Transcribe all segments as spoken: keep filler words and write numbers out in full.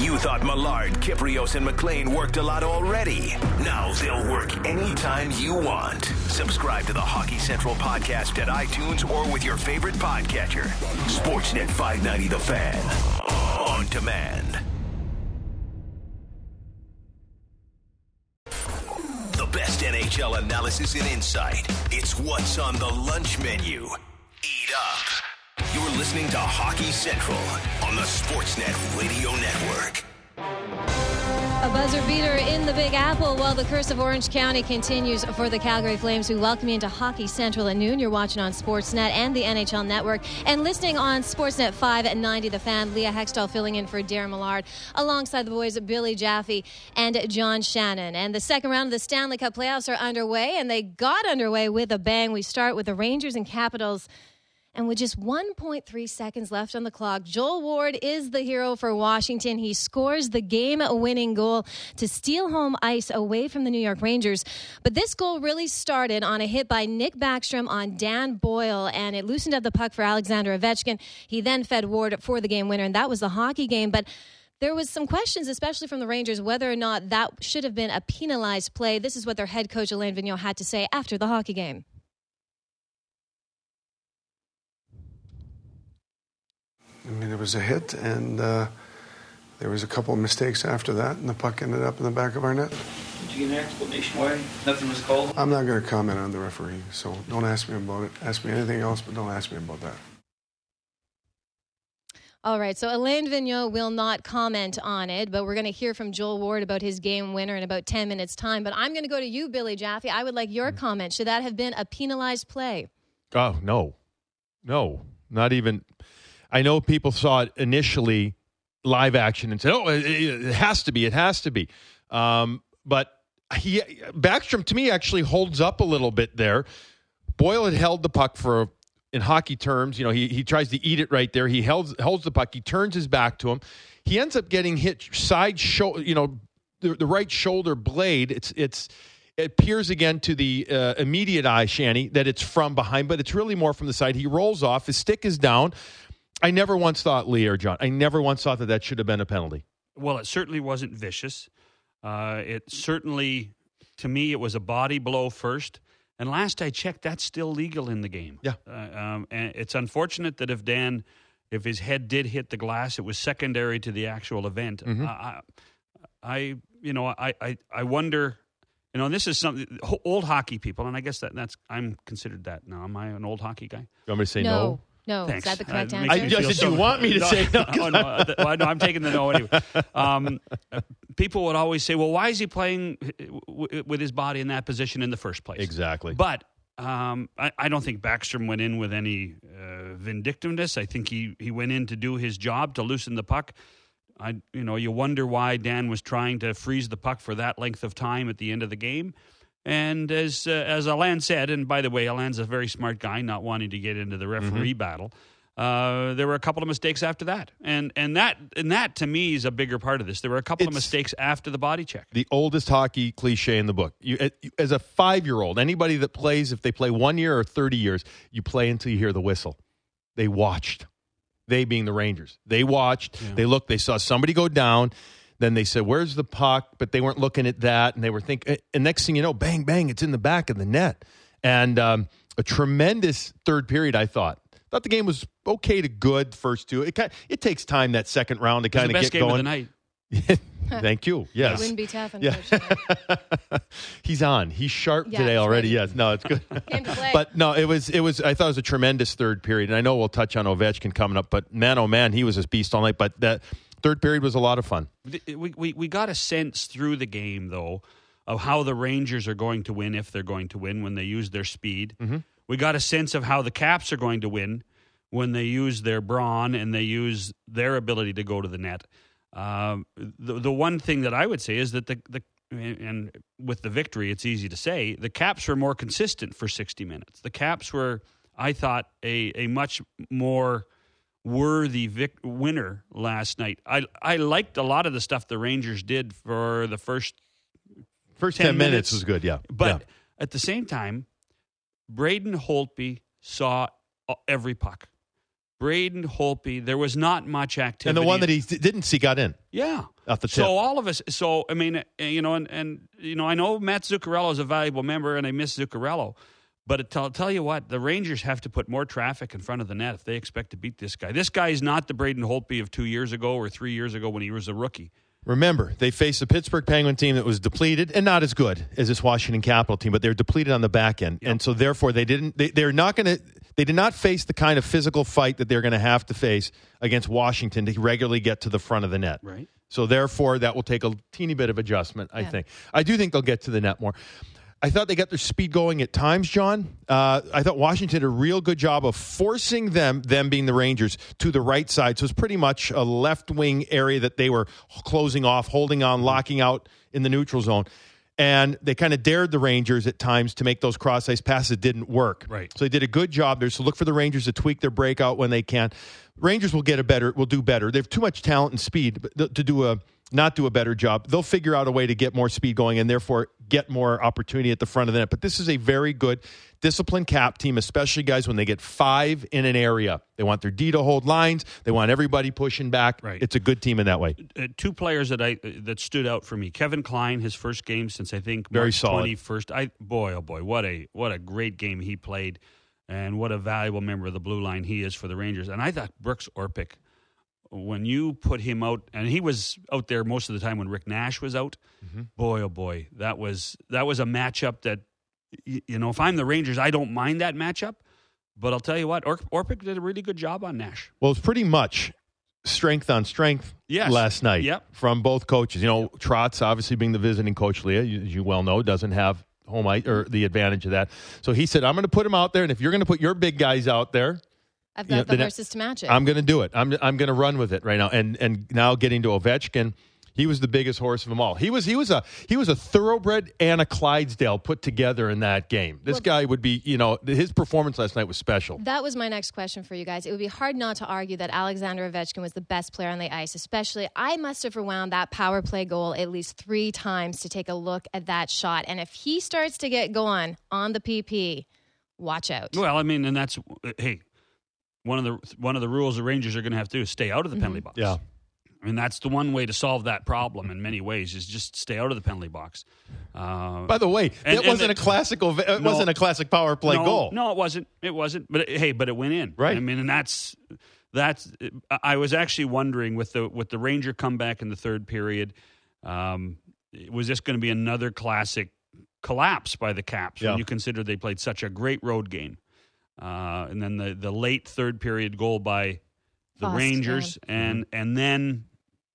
You thought Millard, Kiprios, and McLean worked a lot already. Now they'll work anytime you want. Subscribe to the Hockey Central podcast at iTunes or with your favorite podcatcher. Sportsnet five ninety The Fan. On demand. The best N H L analysis and insight. It's what's on the lunch menu. Eat up. You're listening to Hockey Central on the Sportsnet Radio Network. A buzzer beater in the Big Apple while the curse of Orange County continues for the Calgary Flames. We welcome you into Hockey Central at noon. You're watching on Sportsnet and the N H L Network and listening on Sportsnet five ninety The Fan. Leah Hextall filling in for Darren Millard alongside the boys Billy Jaffe and John Shannon. And the second round of the Stanley Cup playoffs are underway, and they got underway with a bang. We start with the Rangers and Capitals. And with just one point three seconds left on the clock, Joel Ward is the hero for Washington. He scores the game-winning goal to steal home ice away from the New York Rangers. But this goal really started on a hit by Nick Backstrom on Dan Boyle, and it loosened up the puck for Alexander Ovechkin. He then fed Ward for the game winner, and that was the hockey game. But there was some questions, especially from the Rangers, whether or not that should have been a penalized play. This is what their head coach, Alain Vigneault, had to say after the hockey game. I mean, it was a hit, and uh, there was a couple of mistakes after that, and the puck ended up in the back of our net. Did you get an explanation why nothing was called? I'm not going to comment on the referee, so don't ask me about it. Ask me anything else, but don't ask me about that. All right, so Alain Vigneault will not comment on it, but we're going to hear from Joel Ward about his game winner in about ten minutes' time. But I'm going to go to you, Billy Jaffe. I would like your mm-hmm. comment. Should that have been a penalized play? Oh, no. No, not even... I know people saw it initially live action and said, oh, it, it has to be, it has to be. Um, but he Backstrom, to me, actually holds up a little bit there. Boyle had held the puck for, in hockey terms, you know, he he tries to eat it right there. He holds, holds the puck. He turns his back to him. He ends up getting hit side, shoulder, you know, the, the right shoulder blade. It's it's It appears again to the uh, immediate eye, Shanny, that it's from behind, but it's really more from the side. He rolls off. His stick is down. I never once thought, Lee or John, I never once thought that that should have been a penalty. Well, it certainly wasn't vicious. Uh, it certainly, to me, it was a body blow first. And last I checked, that's still legal in the game. Yeah. Uh, um, and it's unfortunate that if Dan, if his head did hit the glass, it was secondary to the actual event. Mm-hmm. I, I, you know, I, I, I wonder, you know, this is something, old hockey people, and I guess that that's, I'm considered that now. Am I an old hockey guy? You want me to say no? no? No, Thanks. Is that the correct uh, answer? I just so, you want me to no, say no. oh, no, well, no, I'm taking the no anyway. Um, people would always say, well, why is he playing w- with his body in that position in the first place? Exactly. But um, I, I don't think Backstrom went in with any uh, vindictiveness. I think he, he went in to do his job, to loosen the puck. I, you know, you wonder why Dan was trying to freeze the puck for that length of time at the end of the game. And as uh, as Alain said, and by the way, Alain's a very smart guy, not wanting to get into the referee mm-hmm. battle. Uh, there were a couple of mistakes after that, and and that and that to me is a bigger part of this. There were a couple it's of mistakes after the body check. The oldest hockey cliche in the book. You, as a five-year-old, anybody that plays, if they play one year or thirty years, you play until you hear the whistle. They watched. They being the Rangers. They watched. Yeah. They looked. They saw somebody go down. Then they said, where's the puck? But they weren't looking at that. And they were thinking, and next thing you know, bang, bang, it's in the back of the net. And um, a tremendous third period, I thought. Thought the game was okay to good first two. It kind of, it takes time, that second round, to kind of get game going. Of the night. Thank you. Yes. It wouldn't be tough, unfortunately. Yeah. He's on. He's sharp yeah, today already. ready. Yes. No, it's good. Came to play. But no, it was, it was, I thought it was a tremendous third period. And I know we'll touch on Ovechkin coming up, but man, oh man, he was a beast all night. But that third period was a lot of fun. We, we, we got a sense through the game, though, of how the Rangers are going to win, if they're going to win, when they use their speed. Mm-hmm. We got a sense of how the Caps are going to win when they use their brawn and they use their ability to go to the net. Um, the the one thing that I would say is that the the and with the victory, it's easy to say, the Caps were more consistent for sixty minutes. The Caps were, I thought, a a much more worthy vic- winner last night. I I liked a lot of the stuff the Rangers did for the first first ten, ten minutes, minutes was good. Yeah, but yeah. At the same time, Braden Holtby saw every puck. Braden Holtby, there was not much activity. And the one that he didn't see got in. Yeah. Off the tip. So all of us, so, I mean, you know, and, and you know, I know Matt Zuccarello is a valuable member, and I miss Zuccarello. But I'll tell you what, the Rangers have to put more traffic in front of the net if they expect to beat this guy. This guy is not the Braden Holtby of two years ago or three years ago when he was a rookie. Remember, they faced a Pittsburgh Penguin team that was depleted and not as good as this Washington Capital team, but they're depleted on the back end. Yep. And so therefore they didn't they, they're not going to they did not face the kind of physical fight that they're going to have to face against Washington to regularly get to the front of the net. Right. So therefore that will take a teeny bit of adjustment, I yeah. think. I do think they'll get to the net more. I thought they got their speed going at times, John. Uh, I thought Washington did a real good job of forcing them, them being the Rangers, to the right side. So it's pretty much a left-wing area that they were closing off, holding on, locking out in the neutral zone. And they kind of dared the Rangers at times to make those cross-ice passes. It didn't work. Right. So they did a good job there. So look for the Rangers to tweak their breakout when they can. Rangers will get a better, will do better. They have too much talent and speed to do a not do a better job. They'll figure out a way to get more speed going and therefore get more opportunity at the front of the net. But this is a very good disciplined Cap team, especially guys when they get five in an area. They want their D to hold lines. They want everybody pushing back. Right. It's a good team in that way. Uh, two players that I uh, that stood out for me. Kevin Klein, his first game since I think Very March solid. twenty-first. I boy oh boy, what a what a great game he played, and what a valuable member of the blue line he is for the Rangers. And I thought Brooks Orpik, when you put him out, and he was out there most of the time when Rick Nash was out, mm-hmm. boy, oh boy, that was that was a matchup that, you know, if I'm the Rangers, I don't mind that matchup. But I'll tell you what, Or- Orpik did a really good job on Nash. Well, it's pretty much strength on strength yes. last night yep. from both coaches. You know, Yep. Trotz, obviously being the visiting coach, Leah, as you well know, doesn't have home ice or the advantage of that. So he said, I'm going to put him out there, and if you're going to put your big guys out there, I've got you know, the then horses to match it. I'm going to do it. I'm I'm going to run with it right now. And and now getting to Ovechkin, he was the biggest horse of them all. He was he was a he was a thoroughbred and a Clydesdale put together in that game. This Well, guy would be, you know, his performance last night was special. That was my next question for you guys. It would be hard not to argue that Alexander Ovechkin was the best player on the ice, especially I must have rewound that power play goal at least three times to take a look at that shot. And if he starts to get going on the P P, watch out. Well, I mean, and that's, hey, one of the one of the rules the Rangers are going to have to do is stay out of the penalty box. Yeah. I mean, that's the one way to solve that problem in many ways is just stay out of the penalty box. Uh, By the way, and- that and wasn't the- a classical. It No. wasn't a classic power play no, goal. No, it wasn't. It wasn't. But it, hey, but it went in. Right. I mean, and that's that's. I was actually wondering with the with the Ranger comeback in the third period, um, was this going to be another classic collapse by the Caps Yeah. when you consider they played such a great road game, uh, and then the the late third period goal by the Lost, Rangers, Mm-hmm. and and then.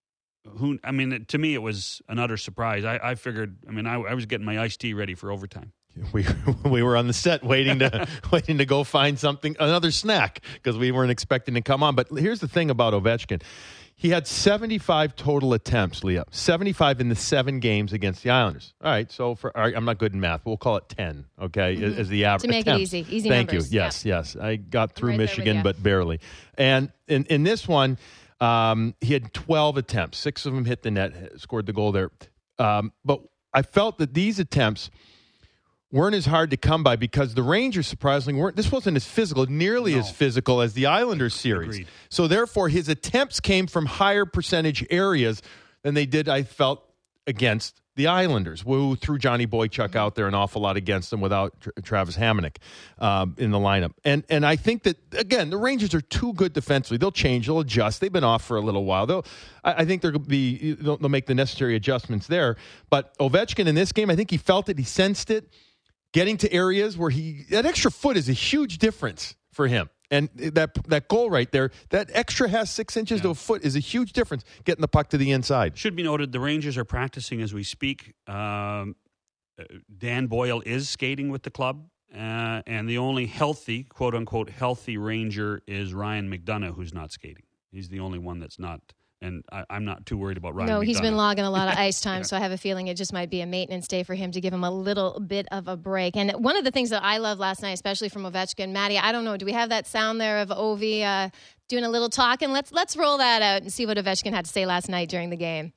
Who? I mean, to me, it was an utter surprise. I, I figured. I mean, I, I was getting my iced tea ready for overtime. We we were on the set waiting to waiting to go find something, another snack, because we weren't expecting to come on. But here's the thing about Ovechkin. He had seventy-five total attempts, Leah. seventy-five in the seven games against the Islanders. All right, so for all right, I'm not good in math, but we'll call it ten, okay, mm-hmm. as the average. To make attempts. it easy. Easy Thank numbers. you. Yes, yeah. yes. I got through right there with Michigan, you. but barely. And in, in this one, um, he had twelve attempts. Six of them hit the net, scored the goal there. Um, but I felt that these attempts weren't as hard to come by because the Rangers, surprisingly, weren't. This wasn't as physical, nearly No. as physical as the Islanders series. Agreed. So therefore, his attempts came from higher percentage areas than they did, I felt, against the Islanders, who threw Johnny Boychuk out there an awful lot against them without Tra- Travis Hamonic um, in the lineup. And and I think that, again, the Rangers are too good defensively. They'll change. They'll adjust. They've been off for a little while. They'll, I, I think they'll be they'll, they'll make the necessary adjustments there. But Ovechkin in this game, I think he felt it. He sensed it. Getting to areas where he that extra foot is a huge difference for him. And that that goal right there, that extra has six inches Yeah. to a foot is a huge difference getting the puck to the inside. Should be noted, the Rangers are practicing as we speak. Um, uh, Dan Boyle is skating with the club, uh, and the only healthy, quote-unquote, healthy Ranger is Ryan McDonough, who's not skating. He's the only one that's not, and I, I'm not too worried about Ryan No, McDonough. he's been logging a lot of ice time, so I have a feeling it just might be a maintenance day for him to give him a little bit of a break. And one of the things that I love last night, especially from Ovechkin, Maddie, I don't know, do we have that sound there of Ovi uh, doing a little talking? Let's let's roll that out and see what Ovechkin had to say last night during the game.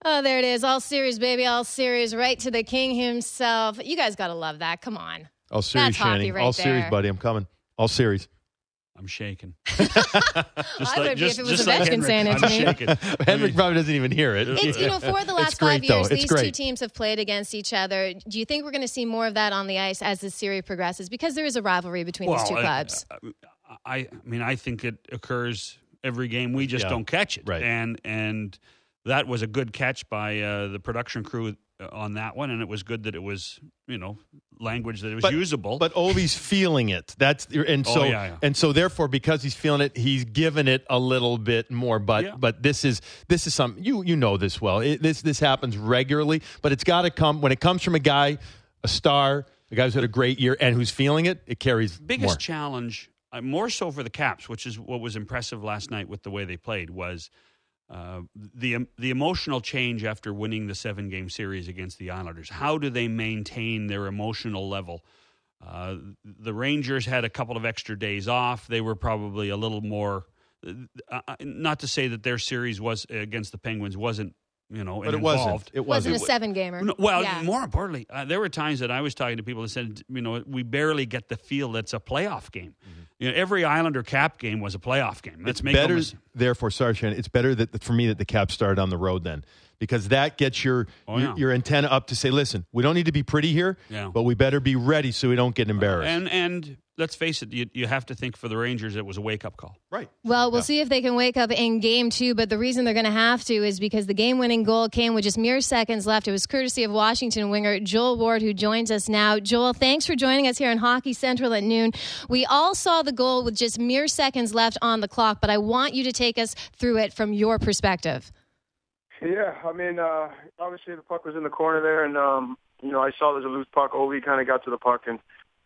Oh, there it is. All series, baby. All series. Right to the king himself. You guys got to love that. Come on. All series, That's hockey Shannon. right All there. series, buddy. I'm coming. All series. I'm shaking. I would be if it was Ovechkin saying it to I'm me. shaking. Henrik probably doesn't even hear it. It's, you know, for the last It's great, five years, though. It's these great. two teams have played against each other. Do you think we're going to see more of that on the ice as the series progresses? Because there is a rivalry between Well, these two I- clubs. I, I mean, I think it occurs every game. We just Yeah. don't catch it. Right. And and that was a good catch by uh, the production crew on that one, and it was good that it was, you know, language that it was But- usable. But Ovi's feeling it. That's and so Oh, yeah, yeah. and so therefore, because he's feeling it, he's given it a little bit more. But Yeah. but this is this is something you you know this well. It, this this happens regularly, but it's got to come when it comes from a guy, a star, a guy who's had a great year and who's feeling it. It carries biggest more. challenge, uh, more so for the Caps, which is what was impressive last night with the way they played, was uh, the um, the emotional change after winning the seven game series against the Islanders. How do they maintain their emotional level? Uh, the Rangers had a couple of extra days off. They were probably a little more. Uh, not to say that their series was against the Penguins wasn't, you know, But it involved. wasn't. It wasn't wasn't. a seven-gamer. No, well, Yeah. more importantly, uh, there were times that I was talking to people that said, you know, we barely get the feel that's a playoff game. Mm-hmm. You know, every Islander Cap game was a playoff game. Let's It's make better, no mis- therefore, sorry, Shannon, it's better that for me that the Caps started on the road then, because that gets your Oh, your, yeah. your antenna up to say, listen, we don't need to be pretty here, Yeah. but we better be ready so we don't get embarrassed. And and let's face it, you, you have to think for the Rangers it was a wake up call. right. Well, we'll see if they can wake up in game two, but the reason they're going to have to is because the game-winning goal came with just mere seconds left. It was courtesy of Washington winger Joel Ward, who joins us now. Joel, thanks for joining us here on Hockey Central at noon. We all saw the goal with just mere seconds left on the clock, but I want you to take us through it from your perspective. Yeah, I mean, uh, obviously the puck was in the corner there, and, um, you know, I saw there was a loose puck. Ovi kind of got to the puck, and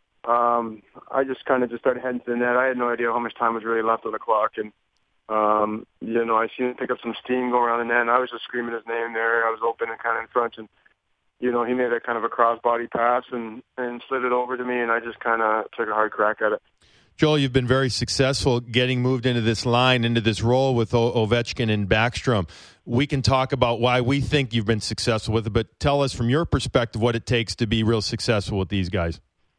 um, I just kind of just started heading to the net. I had no idea how much time was really left on the clock, and, um, you know, I seen him pick up some steam go around the net, and I was just screaming his name there. I was open and kind of in front, and, you know, he made a kind of a cross-body pass and, and slid it over to me, and I just kind of took a hard crack at it. Joel, you've been very successful getting moved into this line, into this role with o- Ovechkin and Backstrom. We can talk about why we think you've been successful with it, but tell us from your perspective what it takes to be real successful with these guys.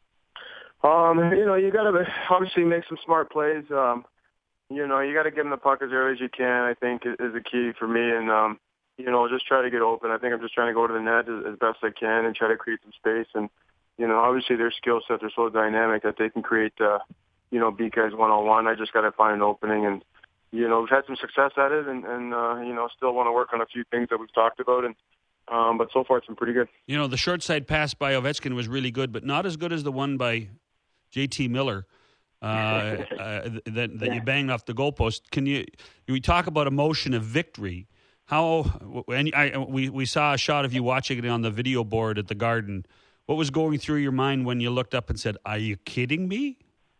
Um, you know, you got to obviously make some smart plays. Um, you know, you got to give them the puck as early as you can, I think, is is the key for me. And, um, you know, just try to get open. I think I'm just trying to go to the net as, as best I can and try to create some space. And, you know, obviously their skill sets are so dynamic that they can create, uh, you know, beat guys one-on-one. I just got to find an opening. And, you know, we've had some success at it and, and uh, you know, still want to work on a few things that we've talked about. And um, But so far it's been pretty good. You know, the short side pass by Ovechkin was really good, but not as good as the one by J T Miller uh, uh, that, that Yeah. you banged off the goalpost. Can you, we talk about emotion of victory. How, and I, we, we saw a shot of you watching it on the video board at the Garden. What was going through your mind when you looked up and said, "Are you kidding me?"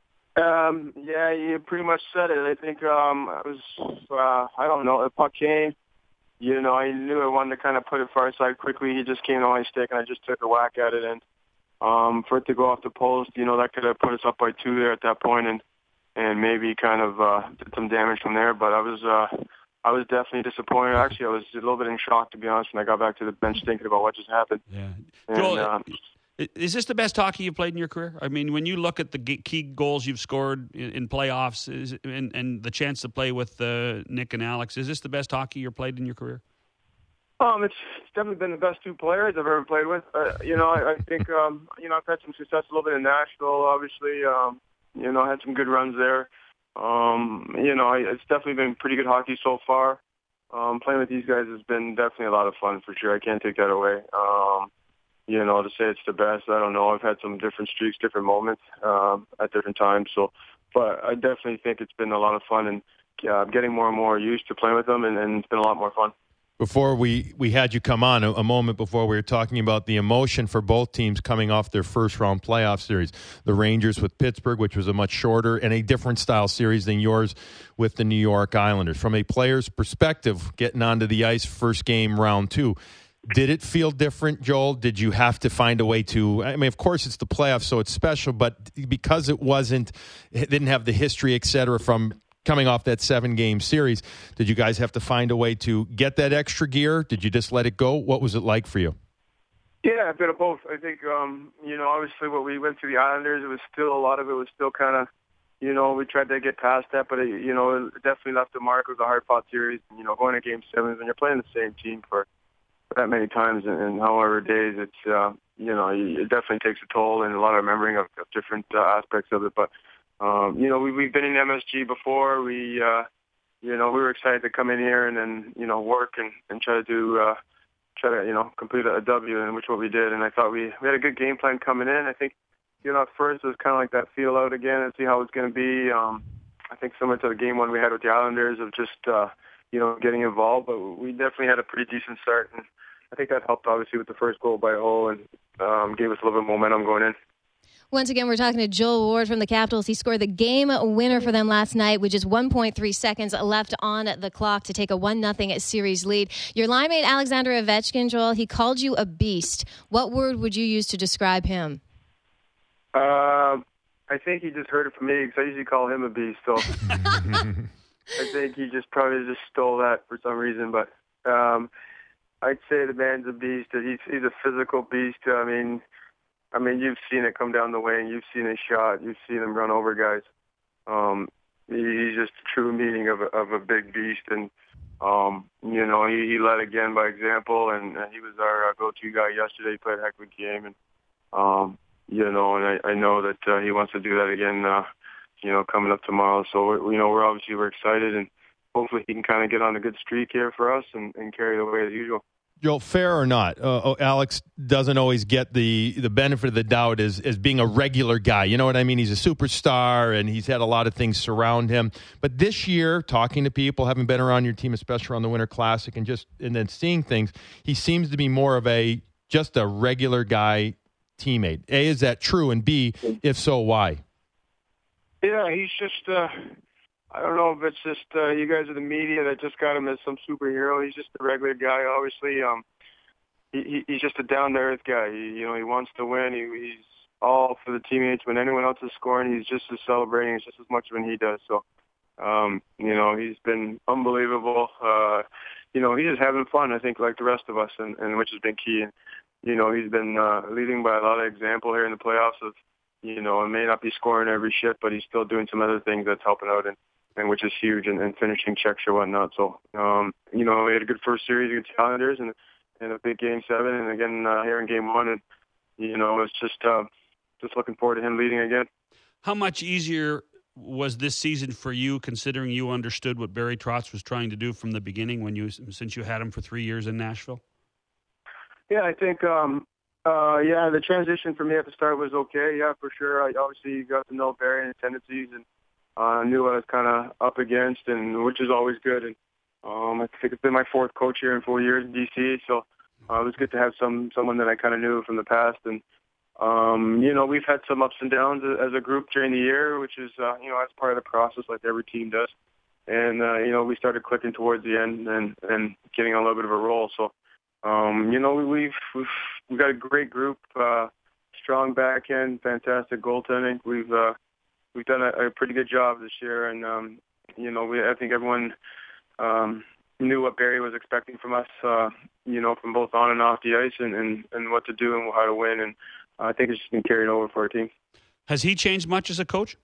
Um, yeah, you pretty much said it. I think um, I was, uh, I don't know, the puck came. You know, I knew I wanted to kind of put it far side quickly. He just came to my stick, and I just took a whack at it. And um, for it to go off the post, you know, that could have put us up by two there at that point, and and maybe kind of uh, did some damage from there. But I was, uh, I was definitely disappointed. Actually, I was a little bit in shock, to be honest, when I got back to the bench thinking about what just happened. Yeah. And, Joel, um, is this the best hockey you've played in your career? I mean, when you look at the key goals you've scored in, in playoffs is, and, and the chance to play with uh, Nick and Alex, is this the best hockey you've played in your career? Um, it's, it's definitely been the best two players I've ever played with. Uh, you know, I, I think, um, you know, I've had some success a little bit in Nashville, obviously. Um, you know, I had some good runs there. Um, you know, I, it's definitely been pretty good hockey so far. Um, playing with these guys has been definitely a lot of fun for sure. I can't take that away. Um, you know, to say it's the best, I don't know. I've had some different streaks, different moments um, at different times. So, but I definitely think it's been a lot of fun and uh, getting more and more used to playing with them, and, and it's been a lot more fun. Before we, we had you come on, a, a moment before, we were talking about the emotion for both teams coming off their first-round playoff series. The Rangers with Pittsburgh, which was a much shorter and a different style series than yours with the New York Islanders. From a player's perspective, getting onto the ice first game, round two, did it feel different, Joel? Did you have to find a way to, I mean, of course it's the playoffs, so it's special, but because it wasn't, it didn't have the history, et cetera, from coming off that seven-game series. Did you guys have to find a way to get that extra gear? Did you just let it go? What was it like for you? Yeah, a bit of both. I think, um, you know, obviously what we went through the Islanders, it was still, a lot of it was still kind of, you know, we tried to get past that, but, it, you know, it definitely left a mark. It was a hard-fought series. And, you know, going to Game sevens, and you're playing the same team for, for that many times and, and however days, it's, uh, you know, it definitely takes a toll and a lot of remembering of, of different uh, aspects of it. But, um, you know, we, we've been in M S G before. We, uh, you know, we were excited to come in here and then, you know, work and, and try to do uh, – try to, you know, complete a W, and which what we did. And I thought we, we had a good game plan coming in. I think, you know, at first it was kind of like that feel out again and see how it's going to be. Um, I think similar to the game one we had with the Islanders of just, uh, you know, getting involved. But we definitely had a pretty decent start. And I think that helped, obviously, with the first goal by O and um, gave us a little bit of momentum going in. Once again, we're talking to Joel Ward from the Capitals. He scored the game winner for them last night with just one point three seconds left on the clock to take a one nothing series lead. Your line mate, Alexander Ovechkin, Joel, he called you a beast. What word would you use to describe him? Uh, I think he just heard it from me because I usually call him a beast. So I think he just probably just stole that for some reason. But um, I'd say the man's a beast. He's, he's a physical beast. I mean... I mean, you've seen it come down the lane. You've seen his shot. You've seen him run over guys. Um, he, he's just a true meaning of a, of a big beast. And, um, you know, he, he led again by example, and, and he was our uh, go-to guy yesterday. He played a heck of a game. And, um, you know, and I, I know that uh, he wants to do that again, uh, you know, coming up tomorrow. So, we're, you know, we're obviously we're excited, and hopefully he can kind of get on a good streak here for us and, and carry the way as usual. Joel, fair or not, uh, Alex doesn't always get the, the benefit of the doubt as, as being a regular guy. You know what I mean? He's a superstar, and he's had a lot of things surround him. But this year, talking to people, having been around your team, especially around the Winter Classic, and just and then seeing things, he seems to be more of a just a regular guy teammate. A, is that true? And B, if so, why? Yeah, he's just... Uh... I don't know if it's just uh, you guys are the media that just got him as some superhero. He's just a regular guy. Obviously, um, he, he's just a down-to-earth guy. He, you know, he wants to win. He, he's all for the teammates. When anyone else is scoring, he's just as celebrating just as much when he does. So, um, you know, he's been unbelievable. Uh, you know, he's just having fun, I think, like the rest of us, and, and which has been key. And, you know, he's been uh, leading by a lot of example here in the playoffs of, you know, and may not be scoring every shift, but he's still doing some other things that's helping out. And, and which is huge, and, and finishing checks or whatnot. So, um, you know, we had a good first series against the Islanders and, and a big game seven, and again uh, here in game one. And, you know, it's just uh, just looking forward to him leading again. How much easier was this season for you, considering you understood what Barry Trotz was trying to do from the beginning when you, since you had him for three years in Nashville? Yeah, I think, um, uh, yeah, the transition for me at the start was okay. Yeah, for sure. I obviously got to know Barry and his tendencies, and I uh, knew what I was kind of up against, and which is always good. And um, I think it's been my fourth coach here in four years in D C, so uh, it was good to have some someone that I kind of knew from the past. And um, you know, we've had some ups and downs as a group during the year, which is uh, you know, that's part of the process, like every team does. And uh, you know, we started clicking towards the end and and getting on a little bit of a roll. So um, you know, we, we've we've we've got a great group, uh, strong back end, fantastic goaltending. We've uh, We've done a, a pretty good job this year, and um, you know, we, I think everyone um, knew what Barry was expecting from us, uh, you know, from both on and off the ice, and, and, and what to do and how to win. And uh, I think it's just been carried over for our team. Has he changed much as a coach?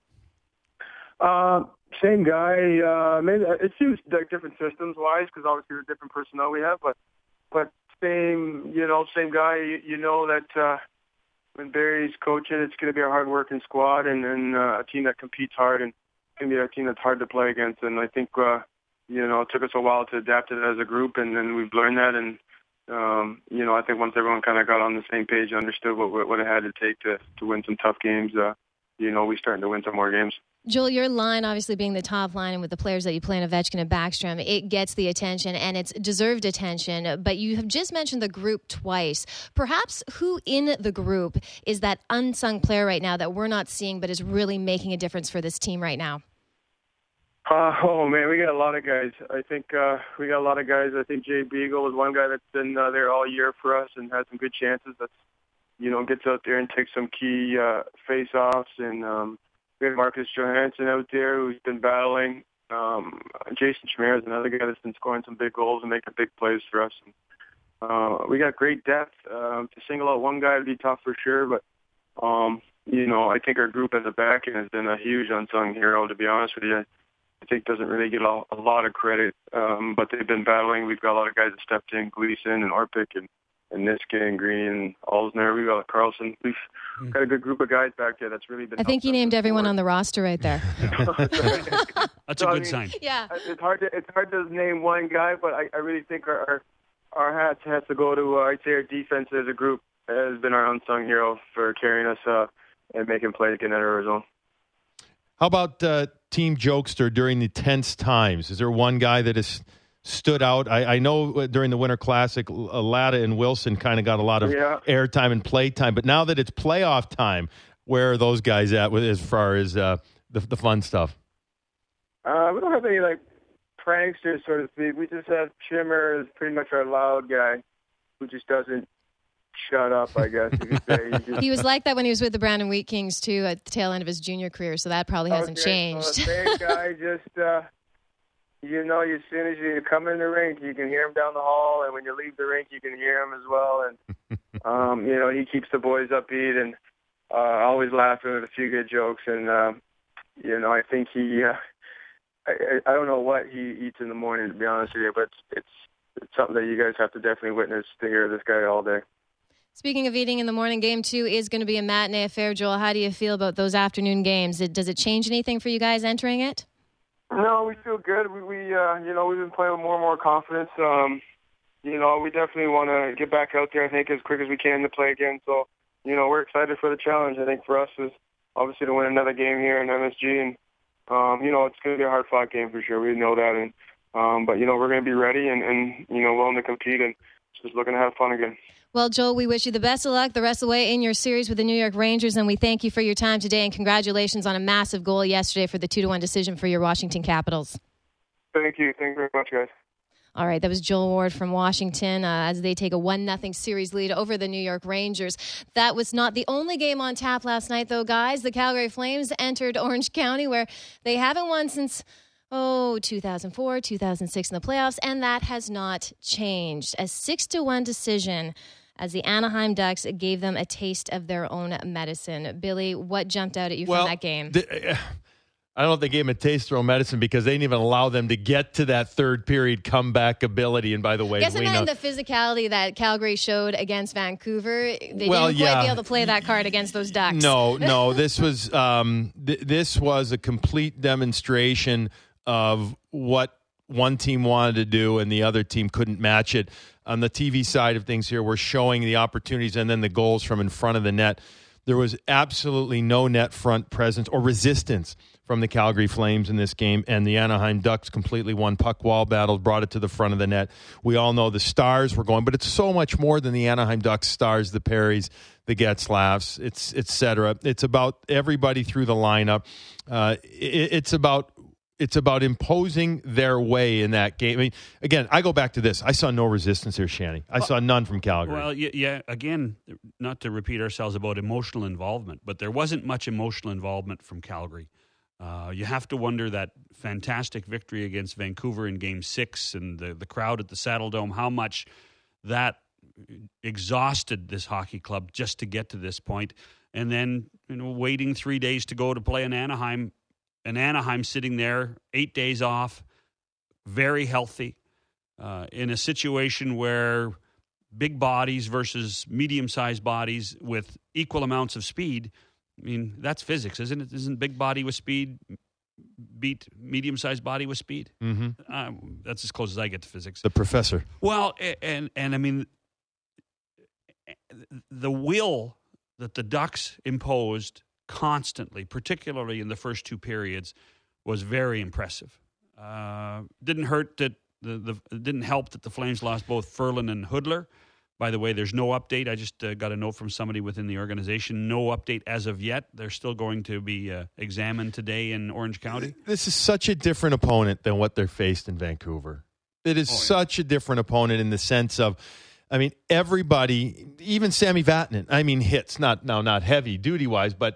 Uh, same guy. Uh, maybe it seems like different systems wise, because obviously the different personnel we have, but but same, you know, same guy. You, you know that. Uh, When Barry's coaching, it's going to be a hard-working squad and, and uh, a team that competes hard, and it's going to be a team that's hard to play against. And I think, uh, you know, it took us a while to adapt it as a group, and, and we've learned that. And, um, you know, I think once everyone kind of got on the same page and understood what, what it had to take to, to win some tough games, uh, you know, we starting to win some more games. Joel, your line obviously being the top line, and with the players that you play in Ovechkin and Backstrom, it gets the attention, and it's deserved attention. But you have just mentioned the group twice. Perhaps who in the group is that unsung player right now that we're not seeing but is really making a difference for this team right now? Uh, oh, man, we got a lot of guys. I think uh, we got a lot of guys. I think Jay Beagle is one guy that's been uh, there all year for us and had some good chances. That's, you know, gets out there and takes some key uh, face-offs. And um, we have Marcus Johansson out there who's been battling. Um, Jason Chimera is another guy that's been scoring some big goals and making big plays for us. And, uh, we got great depth. Uh, to single out one guy would be tough for sure, but um, you know, I think our group as a back end has been a huge unsung hero. To be honest with you, I think doesn't really get a, a lot of credit, um, but they've been battling. We've got a lot of guys that stepped in, Gleason and Orpik and, and Niska and Green and Alsner. We've got Carlson. We've mm. got a good group of guys back there that's really been. I think you named everyone on the roster right there. That's so, a good I mean, sign. Yeah, it's hard to it's hard to name one guy, but I, I really think our, our our hats has to go to uh, I'd say our defense as a group has been our unsung hero for carrying us uh, and making plays getting out of our zone. How about uh, Team Jokester during the tense times? Is there one guy that has stood out? I, I know during the Winter Classic, Latta and Wilson kind of got a lot of yeah. airtime and play time. But now that it's playoff time, where are those guys at with, as far as uh, the, the fun stuff? Uh, we don't have any, like, pranksters, so to speak. We just have Chimmer is pretty much our loud guy who just doesn't shut up, I guess you could say. He, just, he was like that when he was with the Brandon Wheat Kings, too, at the tail end of his junior career, so that probably hasn't okay, changed. So the same guy just, uh, you know, as soon as you come in the rink, you can hear him down the hall, and when you leave the rink, you can hear him as well. And, um, you know, he keeps the boys upbeat and uh, always laughing with a few good jokes. And, uh, you know, I think he... Uh, I, I don't know what he eats in the morning, to be honest with you, but it's, it's something that you guys have to definitely witness to hear this guy all day. Speaking of eating in the morning, game two is going to be a matinee affair. Joel, how do you feel about those afternoon games? Does it change anything for you guys entering it? No, we feel good. We, we uh, you know, we've been playing with more and more confidence. Um, you know, we definitely want to get back out there, I think, as quick as we can to play again. So, you know, we're excited for the challenge. I think for us is obviously to win another game here in M S G, and Um, you know, it's going to be a hard-fought game for sure. We know that. and um, But, you know, we're going to be ready and, and, you know, willing to compete and just looking to have fun again. Well, Joel, we wish you the best of luck the rest of the way in your series with the New York Rangers, and we thank you for your time today, and congratulations on a massive goal yesterday for the two to one decision for your Washington Capitals. Thank you. Thank you very much, guys. All right, that was Joel Ward from Washington uh, as they take a one nothing series lead over the New York Rangers. That was not the only game on tap last night, though, guys. The Calgary Flames entered Orange County, where they haven't won since, oh, two thousand four, two thousand six in the playoffs, and that has not changed. A six to one decision as the Anaheim Ducks gave them a taste of their own medicine. Billy, what jumped out at you well, from that game? The, uh, I don't know if they gave them a taste of their own medicine because they didn't even allow them to get to that third period comeback ability. And by the way, I guess I we meant know, the physicality that Calgary showed against Vancouver. They well, didn't yeah. quite be able to play that card against those Ducks. No, no. This was um, th- this was a complete demonstration of what one team wanted to do and the other team couldn't match it. On the T V side of things here, we're showing the opportunities and then the goals from in front of the net. There was absolutely no net front presence or resistance from the Calgary Flames in this game, and the Anaheim Ducks completely won puck wall battles, brought it to the front of the net. We all know the Stars were going, but it's so much more than the Anaheim Ducks Stars, the Perrys, the Getzlaffs, it's et cetera. It's about everybody through the lineup. Uh, it, it's about it's about imposing their way in that game. I mean, again, I go back to this. I saw no resistance here, Shanny. I well, saw none from Calgary. Well, yeah, yeah, again, not to repeat ourselves about emotional involvement, but there wasn't much emotional involvement from Calgary. Uh, you have to wonder that fantastic victory against Vancouver in Game Six and the, the crowd at the Saddle Dome, how much that exhausted this hockey club just to get to this point. And then, you know, waiting three days to go to play in Anaheim, and Anaheim sitting there, eight days off, very healthy, uh, in a situation where big bodies versus medium-sized bodies with equal amounts of speed. I mean, that's physics, isn't it? Isn't big body with speed beat medium-sized body with speed? Mm-hmm. Uh, that's as close as I get to physics. The professor. Well, and and I mean, the will that the Ducks imposed constantly, particularly in the first two periods, was very impressive. Uh, didn't hurt that the, the it didn't help that the Flames lost both Ferland and Hudler. By the way, there's no update. I just uh, got a note from somebody within the organization. No update as of yet. They're still going to be uh, examined today in Orange County. This is such a different opponent than what they're faced in Vancouver. It is oh, yeah. such a different opponent in the sense of, I mean, everybody, even Sammy Vatanen, I mean, hits, not now, not heavy duty wise, but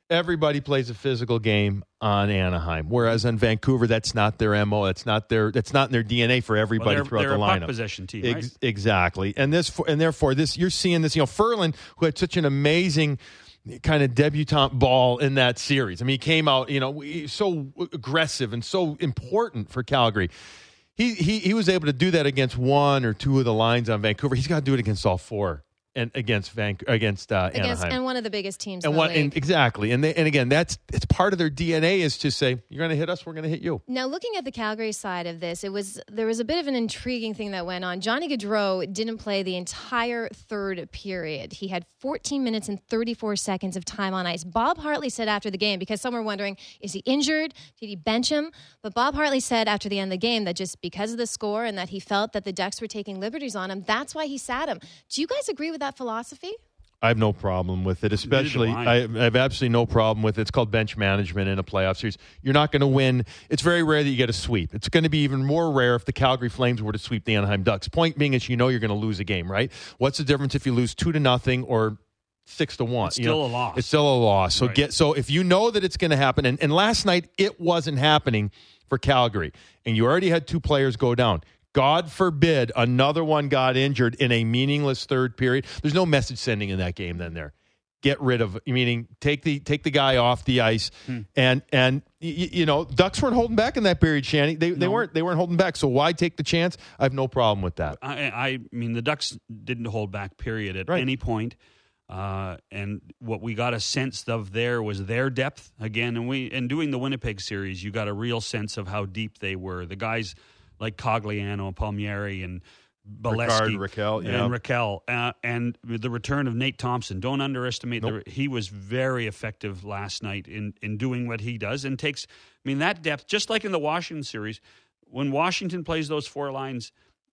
Everybody plays a physical game on Anaheim, whereas on Vancouver, that's not their M O. That's not their. That's not in their D N A for everybody well, they're, throughout they're the a lineup. puck possession team, Ex- right? Exactly, and this and therefore this you're seeing this. You know, Ferland, who had such an amazing kind of debutante ball in that series. I mean, he came out, you know, so aggressive and so important for Calgary. He he he was able to do that against one or two of the lines on Vancouver. He's got to do it against all four. And against Van, against uh, against Anaheim, and one of the biggest teams and in the one, league. and exactly, and they, and again, that's it's part of their D N A is to say you're going to hit us, we're going to hit you. Now, looking at the Calgary side of this, it was there was a bit of an intriguing thing that went on. Johnny Gaudreau didn't play the entire third period. He had fourteen minutes and thirty-four seconds of time on ice. Bob Hartley said after the game, because some were wondering, is he injured? Did he bench him? But Bob Hartley said after the end of the game that just because of the score and that he felt that the Ducks were taking liberties on him, that's why he sat him. Do you guys agree with that philosophy? I have no problem with it, especially I. I have absolutely no problem with it. It's called bench management in a playoff series. You're not going to win. It's very rare that you get a sweep. It's going to be even more rare if the Calgary Flames were to sweep the Anaheim Ducks. Point being is you know you're going to lose a game, right? What's the difference if you lose two to nothing or six to one? It's still you know, a loss. It's still a loss. So right. get so if you know that it's going to happen, and, and last night it wasn't happening for Calgary, and you already had two players go down. God forbid another one got injured in a meaningless third period. There's no message sending in that game then there. Get rid of, meaning take the take the guy off the ice, hmm. and and y- you know Ducks weren't holding back in that period, Shanny. They they no. weren't they weren't holding back. So why take the chance? I have no problem with that. I, I mean the Ducks didn't hold back, period, at right. any point. Uh, and what we got a sense of there was their depth again. And we in doing the Winnipeg series, you got a real sense of how deep they were. The guys like Cogliano, Palmieri, and Bolesky, Ricard, Raquel, yeah. and Raquel, uh, and the return of Nate Thompson. Don't underestimate nope. the. He was very effective last night in in doing what he does, and takes. I mean that depth, just like in the Washington series, when Washington plays those four lines,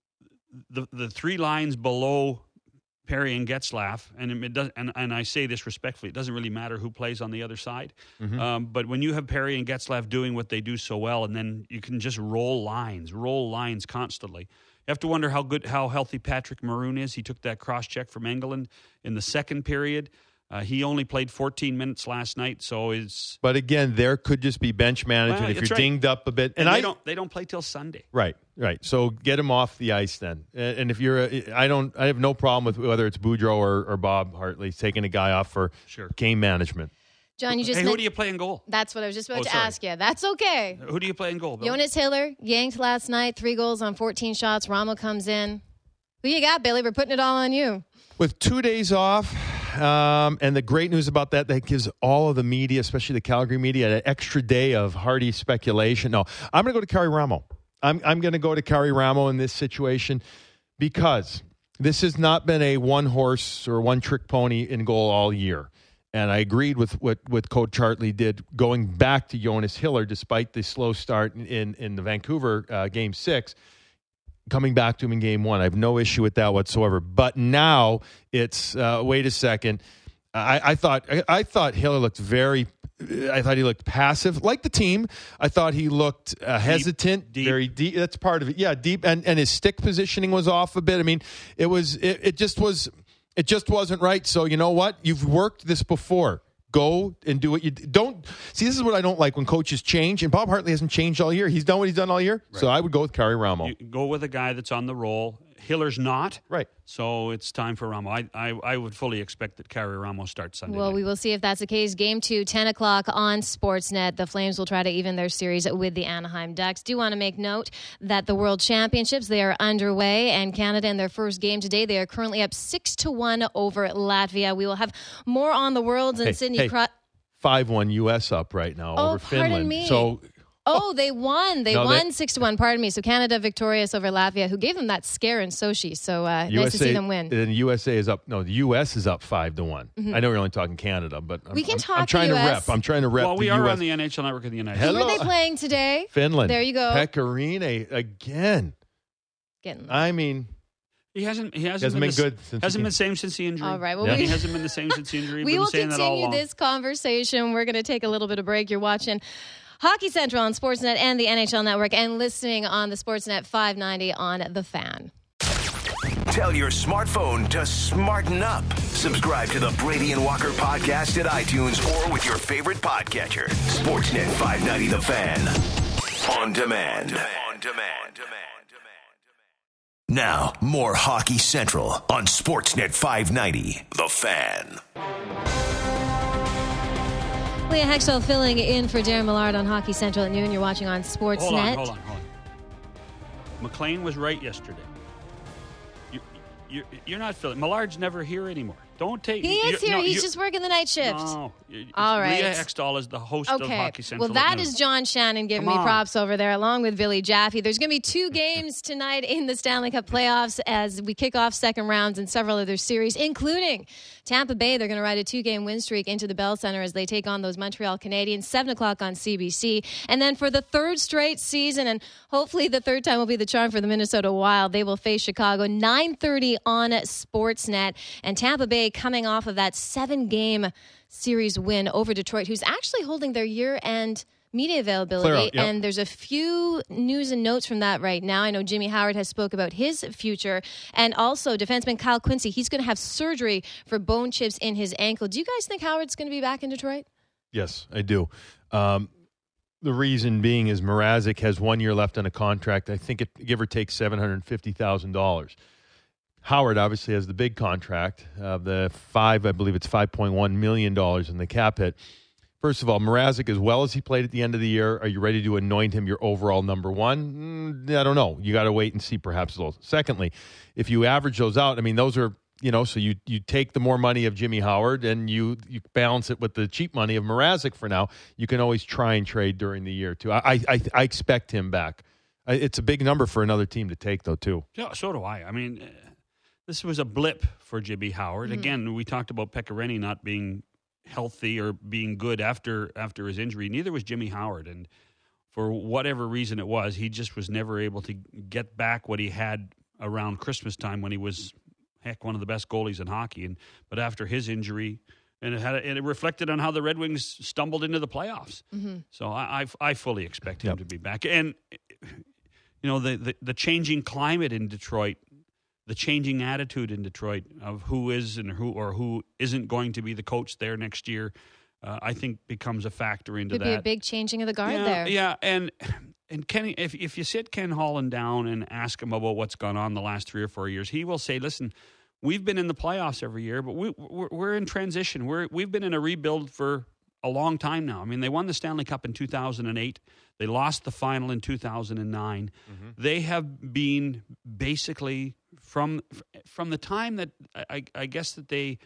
the the three lines below Perry and Getzlaf, and it does, and, and I say this respectfully, it doesn't really matter who plays on the other side. Mm-hmm. Um, but when you have Perry and Getzlaf doing what they do so well, and then you can just roll lines, roll lines constantly. You have to wonder how good, how healthy Patrick Maroon is. He took that cross check from Engeland in the second period. Uh, he only played fourteen minutes last night, so it's. But again, there could just be bench management well, if you're right. dinged up a bit, and, and they I don't. They don't play till Sunday. Right, right. So get him off the ice then. And, and if you're, a, I don't, I have no problem with whether it's Boudreau or, or Bob Hartley taking a guy off for sure. game management. John, you just hey, meant, who do you play in goal? That's what I was just about oh, to sorry. ask you. That's okay. Who do you play in goal, Bill? Jonas Hiller yanked last night, three goals on fourteen shots. Ramo comes in. Who you got, Billy? We're putting it all on you. With two days off, um, and the great news about that, that gives all of the media, especially the Calgary media, an extra day of hearty speculation. No, I'm going to go to Kari Ramo. I'm, I'm going to go to Kari Ramo in this situation because this has not been a one-horse or one-trick pony in goal all year. And I agreed with what, what Coach Hartley did going back to Jonas Hiller, despite the slow start in, in the Vancouver uh, Game six. Coming back to him in game one. I have no issue with that whatsoever. But now it's, uh, wait a second. I, I thought I, I thought Hiller looked very, I thought he looked passive, like the team. I thought he looked uh, hesitant, deep. very deep. That's part of it. Yeah, deep. And, and his stick positioning was off a bit. I mean, it was, it, it just was, it just wasn't right. So you know what? You've worked this before. Go and do what you don't see. This is what I don't like when coaches change, and Bob Hartley hasn't changed all year. He's done what he's done all year. Right. So I would go with Kari Ramo. You go with a guy that's on the roll. Hiller's not. Right. So it's time for Ramo. I I, I would fully expect that Kari Ramo starts Sunday Well, night. we will see if that's the case. Game two, ten o'clock on Sportsnet. The Flames will try to even their series with the Anaheim Ducks. Do want to make note that the World Championships, they are underway, and Canada in their first game today, they are currently up six to one over Latvia. We will have more on the Worlds and hey, Sydney. Hey. Cro- five one U S up right now oh, over Finland. Pardon me. So Oh, they won. They no, won they, six to one. Pardon me. So Canada victorious over Latvia, who gave them that scare in Sochi. So uh, U S A, nice to see them win. And U S A is up. No, the U S is up five to one. Mm-hmm. I know we're only talking Canada, but I'm, we can I'm, talk I'm trying U S. to rep. I'm trying to rep. Well, we the are U S. on the N H L Network of the United Who States. are they playing today? Finland. There you go. Pecorine again. Getting I mean, he hasn't. He hasn't, hasn't been, been the, good since hasn't he been the same since the injury. All right. Well, Yeah. we, he hasn't been the same since the injury. we We've will been saying that all continue along. this conversation. We're going to take a little bit of break. You're watching Hockey Central on Sportsnet and the N H L Network, and listening on the Sportsnet five ninety on The Fan. Tell your smartphone to smarten up. Subscribe to the Brady and Walker podcast at iTunes or with your favorite podcatcher. Sportsnet five ninety The Fan. On demand. On demand. Now, more Hockey Central on Sportsnet five ninety The Fan. Leah Hextall filling in for Darren Millard on Hockey Central at noon. You're watching on Sportsnet. Hold on, hold on, hold on. McLean was right yesterday. You, you, you're not filling. Millard's never here anymore. Don't take. He is here. No, He's just working the night shift. No. All right. Leah Hextall is the host okay. of Hockey Central. Well, that is John Shannon giving Come me on. props over there, along with Billy Jaffe. There's going to be two games tonight in the Stanley Cup playoffs as we kick off second rounds and several other series, including Tampa Bay. They're going to ride a two-game win streak into the Bell Center as they take on those Montreal Canadiens, seven o'clock on C B C. And then for the third straight season, and hopefully the third time will be the charm for the Minnesota Wild, they will face Chicago, nine thirty on Sportsnet. And Tampa Bay coming off of that seven-game series win over Detroit, who's actually holding their year-end media availability. Clear out, yep. And there's a few news and notes from that right now. I know Jimmy Howard has spoke about his future. And also defenseman Kyle Quincy, he's going to have surgery for bone chips in his ankle. Do you guys think Howard's going to be back in Detroit? Yes, I do. Um, the reason being is Mrazek has one year left on a contract. I think it give or take seven hundred fifty thousand dollars. Howard obviously has the big contract, uh, the five, I believe it's five point one million dollars in the cap hit. First of all, Mrazek, as well as he played at the end of the year, are you ready to anoint him your overall number one? Mm, I don't know. You got to wait and see perhaps those. Secondly, if you average those out, I mean, those are, you know, so you, you take the more money of Jimmy Howard and you, you balance it with the cheap money of Mrazek for now. You can always try and trade during the year, too. I, I, I expect him back. It's a big number for another team to take, though, too. Yeah, so do I. I mean, uh, this was a blip for Jimmy Howard. Mm-hmm. Again, we talked about Pekka Rinne not being healthy or being good after after his injury. Neither was Jimmy Howard. And for whatever reason it was, he just was never able to get back what he had around Christmas time when he was, heck, one of the best goalies in hockey. And But after his injury, and it, had, and it reflected on how the Red Wings stumbled into the playoffs. Mm-hmm. So I, I, I fully expect him yep. to be back. And, you know, the, the, the changing climate in Detroit, the changing attitude in Detroit of who is and who or who isn't going to be the coach there next year, uh, I think becomes a factor into Could that. Could be a big changing of the guard yeah, there. Yeah, and and Kenny, if if you sit Ken Holland down and ask him about what's gone on the last three or four years, he will say, "Listen, we've been in the playoffs every year, but we we're, we're in transition. We're we've been in a rebuild for a long time now. I mean, they won the Stanley Cup in two thousand eight. They lost the final in two thousand nine. Mm-hmm. They have been basically from from the time that I, I guess that they,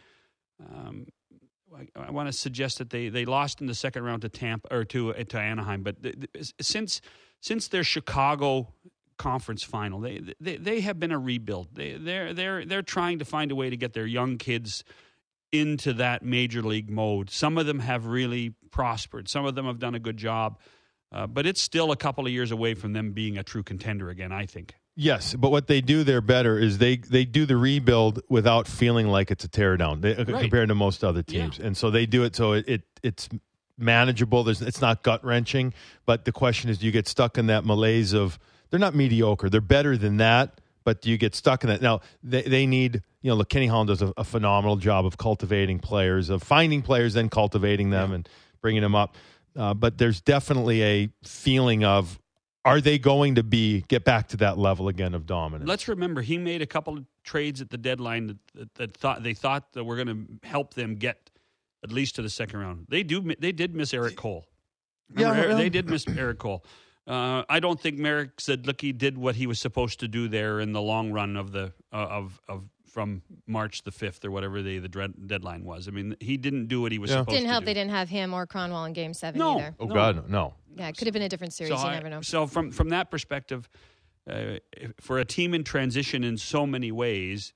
um, I, I want to suggest that they, they lost in the second round to Tampa or to to Anaheim, but since since their Chicago conference final, they they, they have been a rebuild. They they're they're they're trying to find a way to get their young kids into that major league mode. Some of them have really prospered. Some of them have done a good job. Uh, but it's still a couple of years away from them being a true contender again, I think. Yes, but what they do there better is they, they do the rebuild without feeling like it's a teardown they, right. compared to most other teams. Yeah. And so they do it so it, it it's manageable. There's, it's not gut-wrenching. But the question is, do you get stuck in that malaise of they're not mediocre. They're better than that, but do you get stuck in that? Now, they, they need, you know, look, Kenny Holland does a, a phenomenal job of cultivating players, of finding players, then cultivating them yeah. and bringing them up. Uh, but there's definitely a feeling of, are they going to be get back to that level again of dominance? Let's remember, he made a couple of trades at the deadline that, that, that thought they thought that were going to help them get at least to the second round. They do. They did miss Eric Cole. Remember, yeah, well, they did miss Eric Cole. Uh, I don't think Merrick Sedlicki did what he was supposed to do there in the long run of the uh, of of. from March the fifth or whatever the, the dread, deadline was. I mean, he didn't do what he was yeah. supposed to do. Didn't help they didn't have him or Cronwall in Game seven no. either. Oh, no. God, no. Yeah, it could have been a different series. So you I, never know. So from, from that perspective, uh, for a team in transition in so many ways,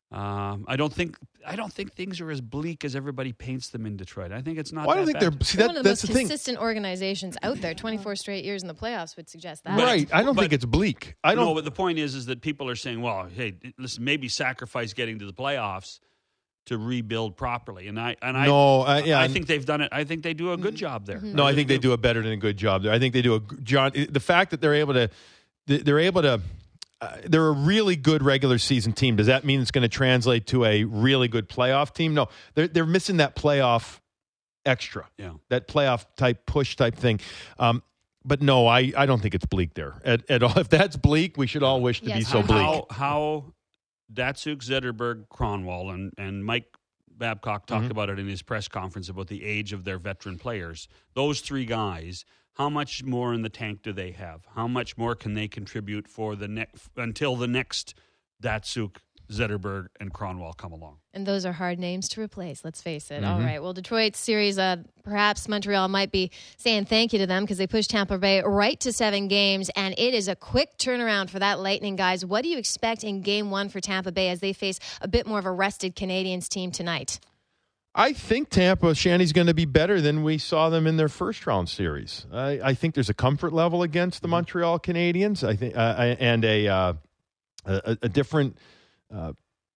um, I don't think I don't think things are as bleak as everybody paints them in Detroit. I think it's not well, that I don't think bad. they're see, they're that, one of the that's most the thing. consistent organizations out there. twenty-four straight years in the playoffs would suggest that. Right. I don't but, think it's bleak. I don't No, but the point is is that people are saying, well, hey, listen, maybe sacrifice getting to the playoffs to rebuild properly. And I and I no, uh, yeah, I think they've done it. I think they do a good job there. No, I think they do a better than a good job there. I think they do a John. The fact that they're able to, they're able to. uh, they're a really good regular season team. Does that mean it's going to translate to a really good playoff team? No, they're they're missing that playoff extra, yeah, that playoff type push type thing. Um, but no, I, I don't think it's bleak there at, at all. If that's bleak, we should all wish to Yes. be so how, bleak. How, how Datsuk, Zetterberg, Cronwall, and, and Mike Babcock talked Mm-hmm. about it in his press conference about the age of their veteran players. Those three guys, how much more in the tank do they have? How much more can they contribute for the next until the next Datsuk, Zetterberg, and Cronwall come along? And those are hard names to replace, let's face it. Mm-hmm. All right. Well, Detroit's series, uh, perhaps Montreal might be saying thank you to them because they pushed Tampa Bay right to seven games, and it is a quick turnaround for that Lightning, guys. What do you expect in game one for Tampa Bay as they face a bit more of a rested Canadiens team tonight? I think Tampa, Shanny's going to be better than we saw them in their first round series. I, I think there's a comfort level against the Montreal Canadiens. I think, uh, and a, uh, a a different uh,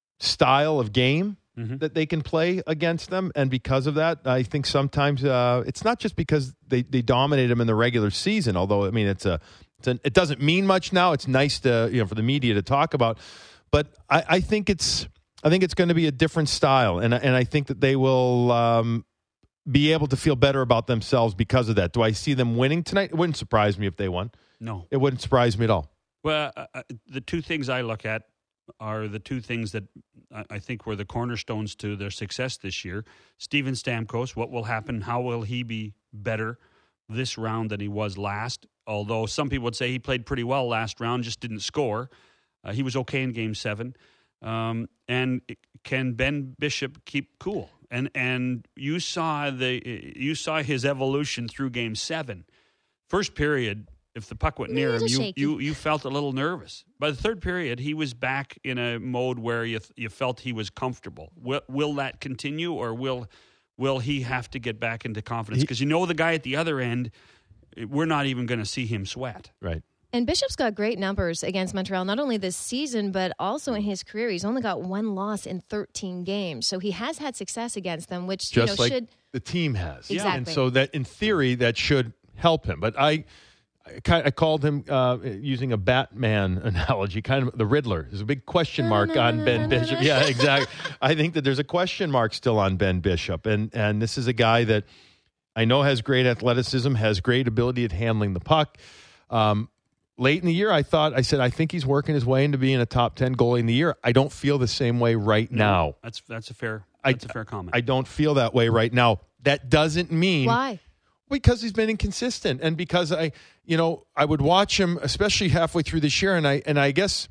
style of game Mm-hmm. that they can play against them, and because of that, I think sometimes uh, it's not just because they, they dominate them in the regular season. Although I mean, it's a, it's a it doesn't mean much now. It's nice to you know for the media to talk about, but I, I think it's I think it's going to be a different style, and and I think that they will um, be able to feel better about themselves because of that. Do I see them winning tonight? It wouldn't surprise me if they won. No. It wouldn't surprise me at all. Well, uh, uh, the two things I look at are the two things that I, I think were the cornerstones to their success this year. Steven Stamkos, what will happen? How will he be better this round than he was last? Although some people would say he played pretty well last round, just didn't score. Uh, he was okay in Game Seven. Um, and can Ben Bishop keep cool? And and you saw the you saw his evolution through Game Seven. First period, if the puck went near him, you, you you felt a little nervous. By the third period, he was back in a mode where you you felt he was comfortable. Will, will that continue, or will will he have to get back into confidence? Because you know the guy at the other end, we're not even going to see him sweat. Right. And Bishop's got great numbers against Montreal, not only this season, but also in his career. He's only got one loss in thirteen games. So he has had success against them, which Just you know, like should... the team has. Exactly. And so that, in theory, that should help him. But I... I, kind of, I called him uh, using a Batman analogy, kind of the Riddler. There's a big question mark on Ben Bishop. Yeah, exactly. I think that there's a question mark still on Ben Bishop, and and this is a guy that I know has great athleticism, has great ability at handling the puck. Um, late in the year, I thought I said I think he's working his way into being a top ten goalie in the year. I don't feel the same way right No, now. That's that's a fair that's I, a fair comment. I don't feel that way right now. That doesn't mean Why? Because he's been inconsistent, and because I, you know, I would watch him, especially halfway through this year, and I, and I guess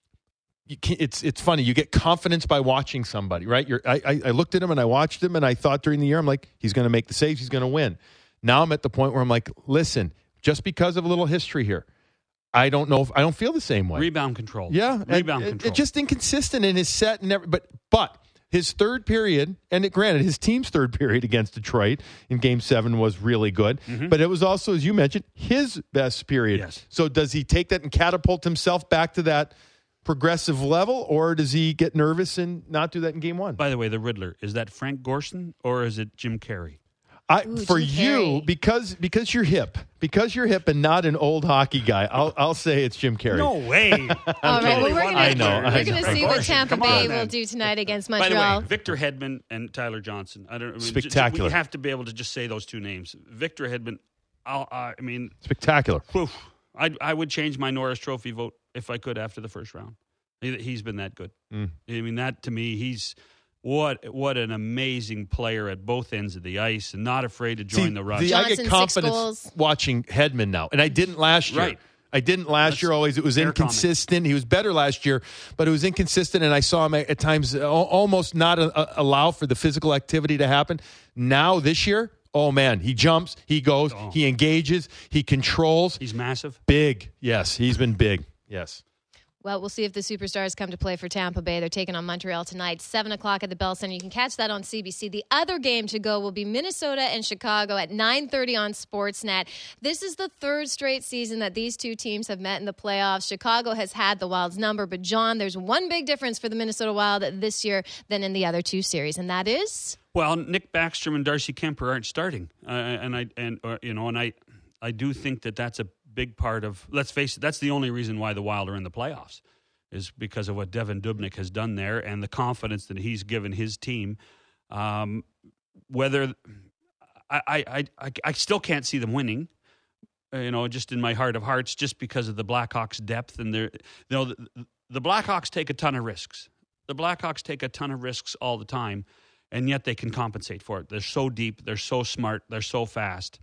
you can't, it's it's funny. You get confidence by watching somebody, right? You're, I, I I looked at him and I watched him, and I thought during the year, I'm like, he's going to make the saves, he's going to win. Now I'm at the point where I'm like, listen, just because of a little history here, I don't know if I don't feel the same way. Rebound control. Yeah, Rebound and, control. It, just inconsistent in his set and every, but but. His third period, and it, granted, his team's third period against Detroit in Game seven was really good, Mm-hmm. but it was also, as you mentioned, his best period. Yes. So does he take that and catapult himself back to that progressive level, or does he get nervous and not do that in Game one? By the way, the Riddler, is that Frank Gorson or is it Jim Carrey? I, Ooh, for Jim you, Carrey. because because you're hip, because you're hip and not an old hockey guy, I'll I'll say it's Jim Carrey. No way. All right, well, we're going I know, to I we're going know. to see what Gorson, Tampa come Bay on, will man. do tonight against By the Montreal. way, Victor Hedman and Tyler Johnson. I don't. I mean, j- j- Spectacular. We have to be able to just say those two names. Victor Hedman. I'll, uh, I mean, Spectacular. whew, I I would change my Norris Trophy vote if I could after the first round. He, he's been that good. Mm. I mean, that to me, he's what what an amazing player at both ends of the ice, and not afraid to join See, the rush. the- I Johnson, get six confidence goals. watching Hedman now, and I didn't last year. Right. I didn't last That's year always. It was fair inconsistent. He was better last year, but it was inconsistent, and I saw him at, at times uh, almost not uh, uh, allow for the physical activity to happen. Now, this year, oh, man, he jumps, he goes, Oh. he engages, he controls. He's massive. Big. Yes, he's been big. Yes. Well, we'll see if the Superstars come to play for Tampa Bay. They're taking on Montreal tonight, seven o'clock at the Bell Center. You can catch that on C B C. The other game to go will be Minnesota and Chicago at nine thirty on Sportsnet. This is the third straight season that these two teams have met in the playoffs. Chicago has had the Wild's number, but, John, there's one big difference for the Minnesota Wild this year than in the other two series, and that is? Well, Nick Backstrom and Darcy Kemper aren't starting, uh, and I and uh, you know, and I I do think that that's a big part of, let's face it, that's the only reason why the Wild are in the playoffs, is because of what Devan Dubnyk has done there and the confidence that he's given his team. Um, whether I, I, I, I still can't see them winning, you know, just in my heart of hearts, just because of the Blackhawks' depth. And their, you know, the, the Blackhawks take a ton of risks. The Blackhawks take a ton of risks all the time, and yet they can compensate for it. They're so deep. They're so smart. They're so fast.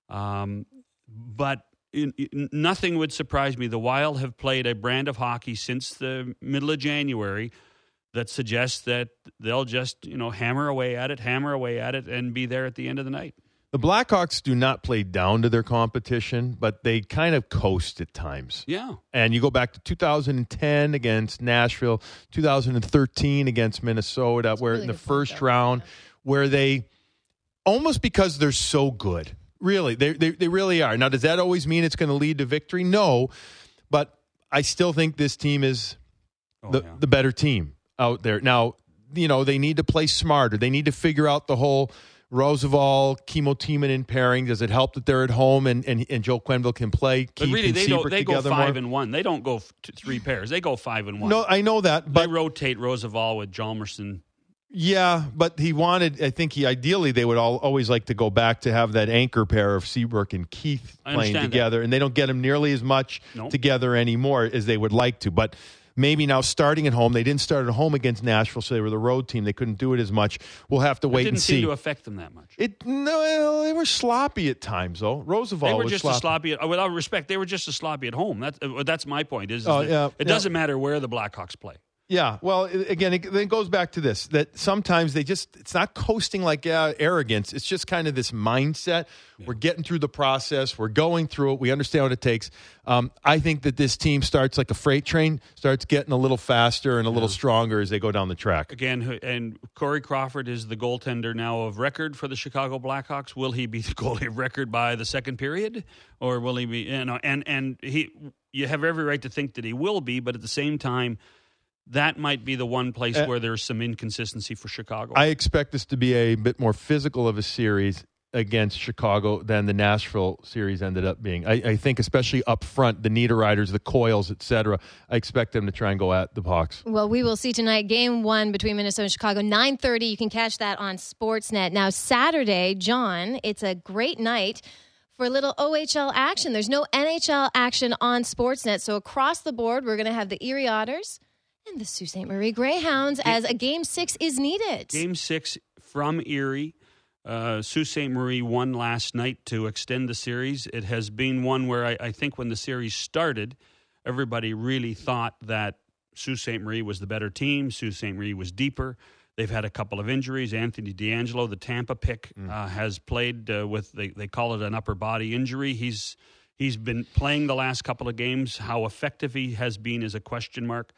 Um, but in, in, nothing would surprise me. The Wild have played a brand of hockey since the middle of January that suggests that they'll just, you know, hammer away at it, hammer away at it, and be there at the end of the night. The Blackhawks do not play down to their competition, but they kind of coast at times. Yeah. And you go back to two thousand ten against Nashville, two thousand thirteen against Minnesota, That's where really in the good first point, round, yeah. where they, almost because they're so good, really, they, they, they really are. Now, does that always mean it's going to lead to victory? No, but I still think this team is Oh, the, yeah. the better team out there. Now, you know, they need to play smarter. They need to figure out the whole Roosevelt, Kimmo Timonen pairing. Does it help that they're at home and, and, and Joe Quenneville can play? But Keith really, and they Seabrook don't. They go together five more? and one. They don't go f- to three pairs. They go five and one. No, I know that, they but rotate Roosevelt with Hjalmarsson. yeah, but he wanted. I think he ideally they would all always like to go back to have that anchor pair of Seabrook and Keith I playing understand together, that. and they don't get them nearly as much No. together anymore as they would like to. But maybe now starting at home, they didn't start at home against Nashville, so they were the road team. They couldn't do it as much. We'll have to It wait didn't and see. seem to affect them that much. It no, well, they were sloppy at times though. Roosevelt They were was just sloppy. as sloppy. At, without respect, they were just as sloppy at home. That's uh, that's my point. Is, is Oh, that yeah, it yeah. doesn't matter where the Blackhawks play. Yeah, well, it- again, it, it goes back to this, that sometimes they just, it's not coasting like uh, arrogance. It's just kind of this mindset. Yeah. We're getting through the process. We're going through it. We understand what it takes. Um, I think that this team starts like a freight train, starts getting a little faster and a little stronger as they go down the track. Again, and Corey Crawford is the goaltender now of record for the Chicago Blackhawks. Will he be the goalie of record by the second period? Or will he be, you know, and, and he, you have every right to think that he will be, but at the same time, that might be the one place Uh, where there's some inconsistency for Chicago. I expect this to be a bit more physical of a series against Chicago than the Nashville series ended up being. I, I think especially up front, the Niederreiters, the Coils, et cetera, I expect them to try and go at the Hawks. Well, we will see tonight, game one between Minnesota and Chicago, nine thirty. You can catch that on Sportsnet. Now, Saturday, John, it's a great night for a little O H L action. There's no N H L action on Sportsnet. So across the board, we're going to have the Erie Otters and the Sault Ste. Marie Greyhounds as a game six is needed. Game six from Erie. Uh, Sault Ste. Marie won last night to extend the series. It has been one where I, I think when the series started, everybody really thought that Sault Ste. Marie was the better team. Sault Ste. Marie was deeper. They've had a couple of injuries. Anthony D'Angelo, the Tampa pick, mm. uh, has played uh, with, they, they call it an upper body injury. He's He's been playing the last couple of games. How effective he has been is a question mark.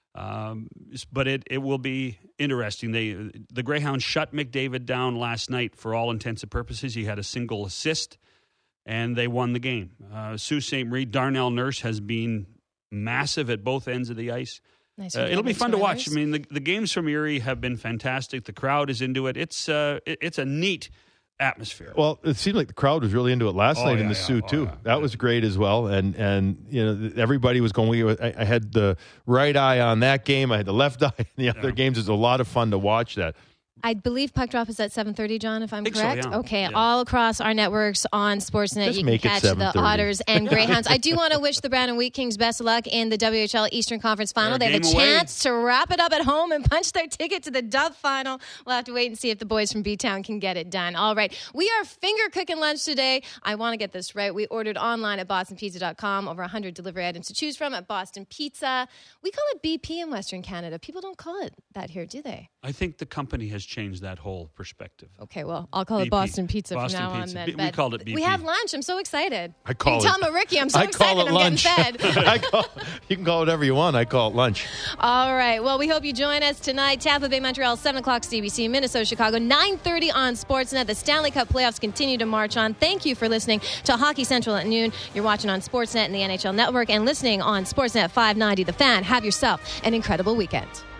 Um, but it, it will be interesting. They the Greyhounds shut McDavid down last night for all intents and purposes. He had a single assist, and they won the game. Uh, Sault Ste. Marie, Darnell Nurse has been massive at both ends of the ice. Nice uh, it'll be fun to watch. I mean, the, the games from Erie have been fantastic. The crowd is into it. It's uh, it, it's a neat atmosphere. Well, it seemed like the crowd was really into it last Oh, night yeah, in the yeah. Sioux Oh, too. yeah. That Yeah. was great as well, and and you know everybody was going. I, I had the right eye on that game. I had the left eye in the other Yeah. games. It was a lot of fun to watch that. I believe puck drop is at seven thirty, John, if I'm Think so, correct. yeah. Okay, Yeah. all across our networks on Sportsnet, Just you make can it catch the seven thirty. Otters and Greyhounds. I do want to wish the Brandon Wheat Kings best of luck in the W H L Eastern Conference Final. They're They have a game away. chance to wrap it up at home and punch their ticket to the Dove Final. We'll have to wait and see if the boys from B-Town can get it done. All right, we are finger cooking lunch today. I want to get this right. We ordered online at boston pizza dot com. Over one hundred delivery items to choose from at Boston Pizza. We call it B P in Western Canada. People don't call it that here, do they? I think the company has changed that whole perspective. Okay, well, I'll call B P. it Boston Pizza Boston from now Pizza. on. B- Then. we called it B P. We have lunch. I'm so excited. I call you it. can tell Ricky, I'm so I excited. call it I'm lunch. getting fed. I call, you can call it whatever you want. I call it lunch. All right. Well, we hope you join us tonight. Tampa Bay, Montreal, seven o'clock C B C. Minnesota, Chicago, nine thirty on Sportsnet. The Stanley Cup playoffs continue to march on. Thank you for listening to Hockey Central at noon. You're watching on Sportsnet and the N H L Network and listening on Sportsnet five ninety The Fan. Have yourself an incredible weekend.